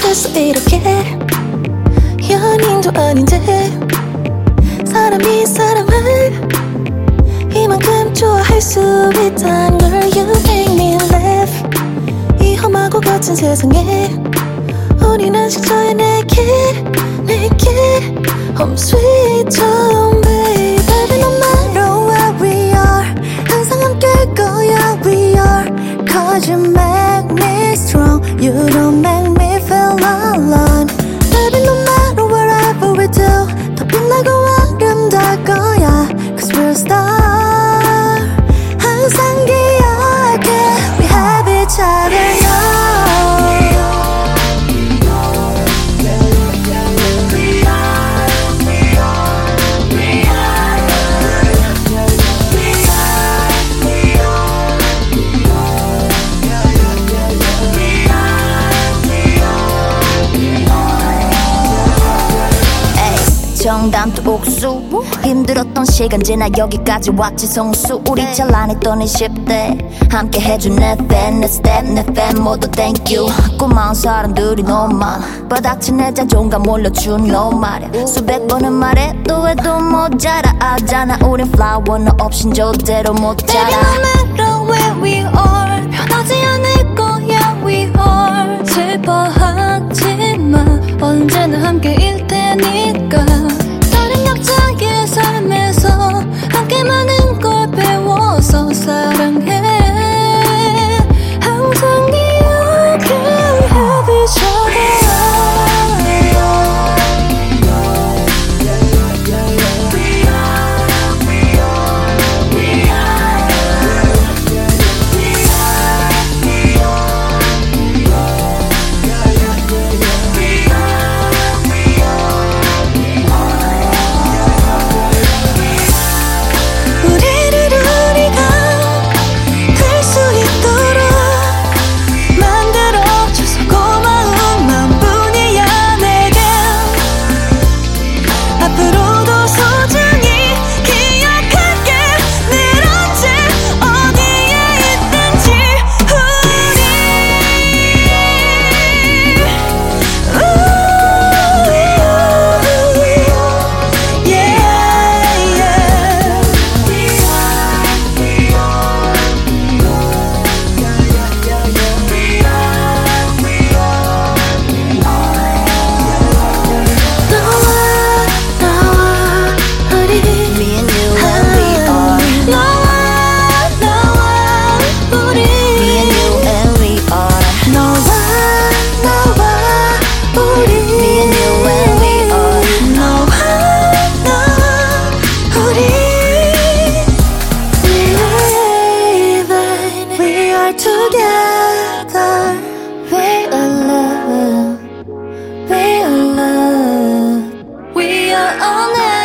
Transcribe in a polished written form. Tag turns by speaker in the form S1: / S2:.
S1: 됐어 이렇게 연인도 아닌데 사람이 사람을 이만큼 좋아할 수 있단 걸 You make me laugh 이 험하고 거친 세상에 우리는 식초야 내게 Home sweet home baby Baby no matter where we are 항상 함께할 거야 we are Cause you make me strong You don't make me feel alone Baby no matter wherever we do 더 빛나고 아름다울 거야 Cause we're a star 항상 기억해 We have each other now 정담도 옥수 힘들었던 시간 지나 여기까지 왔지 성수 우리 잘안했던 이 10대 함께 해준 내 팬, 내 스텝, 내 팬 모두 thank you 고마운 사람들이 너무 많아 바닥친 내 자존감 올려준 너 말야 수백 번은 말해도 해도 모자라 알잖아 우린 flower 너 없인 절대로 못 자라 Baby no matter where we are 변하지 않을 거야 we are 슬퍼하지마 언제나 함께일 테니까 다른 각자의 삶에서 함께 많은 걸 배워서 사랑해 항상 기억해 We have each other Together, we are love, we are love, we are all